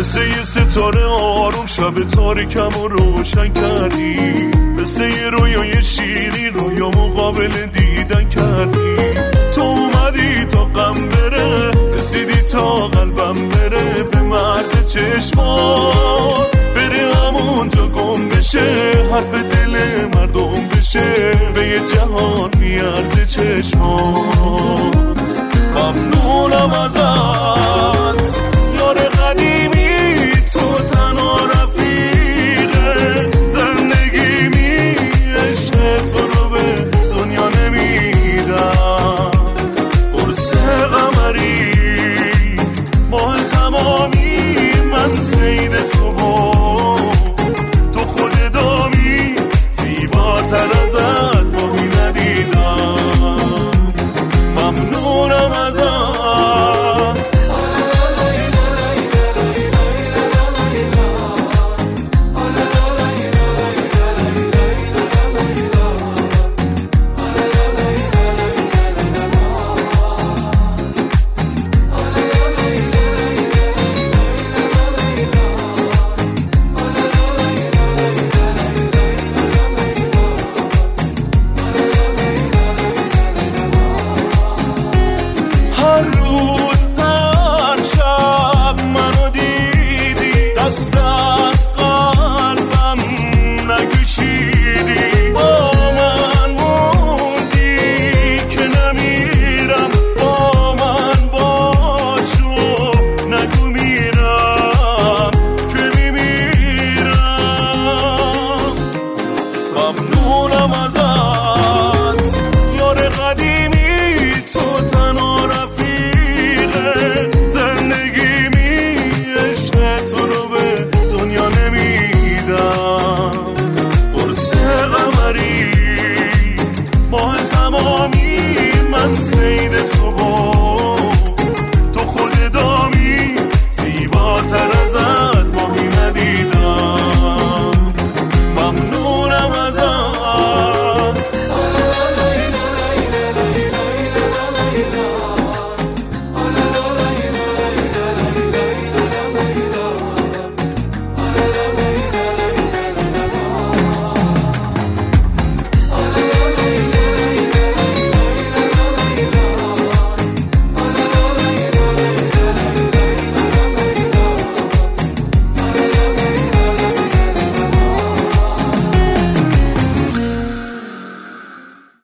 مثل یه ستاره آروم شب تاریکم رو روشن کردی، مثل یه رویای شیرین رویا مقابل دیدن کردی. تو اومدی تا غم بره، رسیدی تا قلبم بره، به مرز چشمان بره همونجا گم بشه، حرف دل مردم بشه، به یه جهان میارزه چشمان.